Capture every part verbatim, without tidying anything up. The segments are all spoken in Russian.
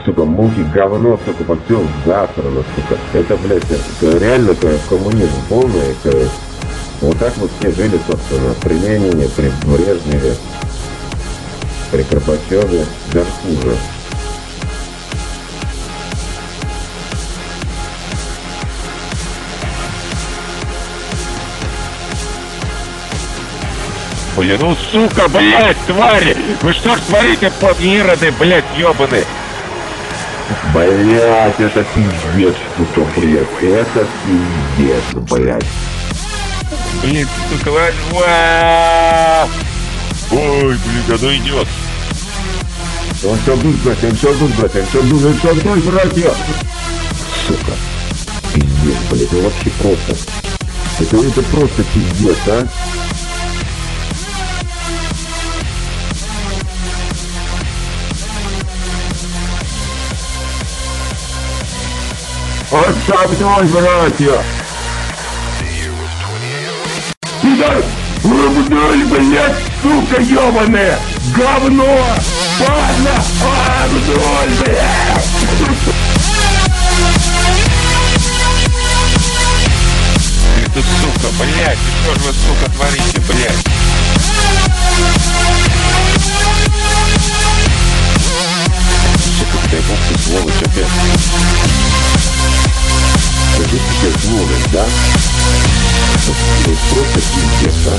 сука, муки, говно, сука, по всему засрано, сука. Это, блядь, это реально коммунизм полный. Это... Вот так вот все жили, собственно, при Ленине, при Брежневе, при Горбачеве, даже хуже. Блин, ну сука, блядь, твари! Вы что ж творите, подъероды, блядь, ёбаные? Блядь, это пиздец, сука, блядь, это пиздец, блядь. Блин, сука, ладно. Ой, блин, оно идет. Он все тут, блядь, он все тут, блядь, он все тут, он все тут, братья. Сука, пиздец, блядь, это вообще просто. Это, это просто пиздец, а? Вот сам твой, братья! Пидор! Урбдоль, блядь, сука ёбаная! Говно! Падла! Урбдоль, блядь! Это сука, блядь! Ты что ж вы, сука, творите, блядь? Сука, ты бог ты сволочь опять! Скажи тебе сволочь, да? Это просто пиздец, а?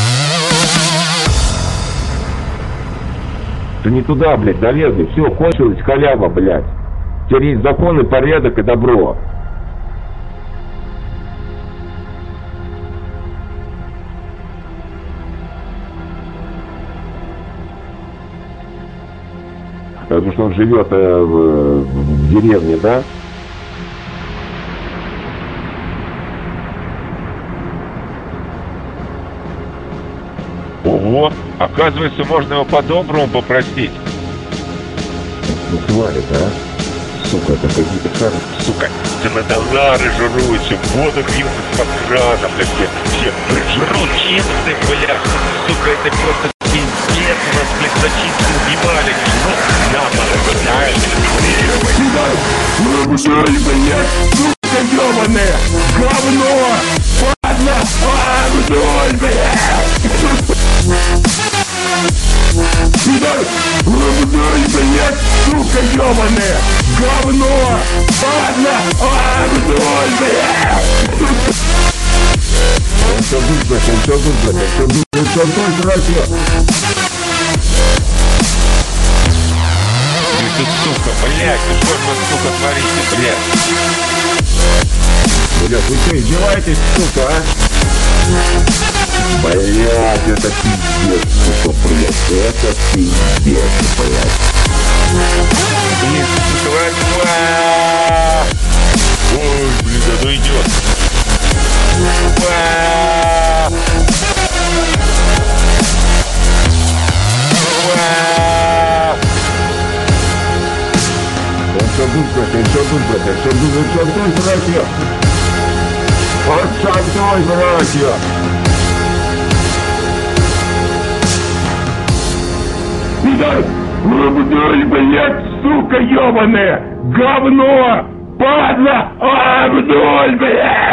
Ты не туда, блядь, залезли. Все, кончилась халява, блядь. Теперь есть закон и порядок и добро. Потому что он живет э, в, в деревне, да? Ого, оказывается, можно его по-доброму попросить. Ну, тварит, а? Сука, это какие-то шары. Сука, цементозары жируются, воду пьют из-под крана, блядь, все жрут чипсы, блядь. Сука, это просто пиздец, у нас, блядь, за чипсы убивали. Ну, на, Пробужали, блядь, сука ёбаная! Говно! Падла! А, вдоль, блядь! Пидор! Пробужали, блядь, сука ёбаная! Говно! Падла! А, вдоль, блядь! Он все тут, блядь, он все тут, блядь, он все тут, он все тут, братья! Ты, сука, блядь, ты что ж вы, сука, творите, блядь? Блядь, вы что, издеваетесь, сука, а? Блядь, это пиздец, сука, блядь, это пиздец, блядь. Блин, сука, ладно. Ой, блин, оно идет. Он все тут, блядь, он все тут, блядь, он все тут, он все тут, братья! Вот сам твой, братья! Пидор! Вдоль, блядь, сука ёбаная! Говно! Падла! А, вдоль, блядь!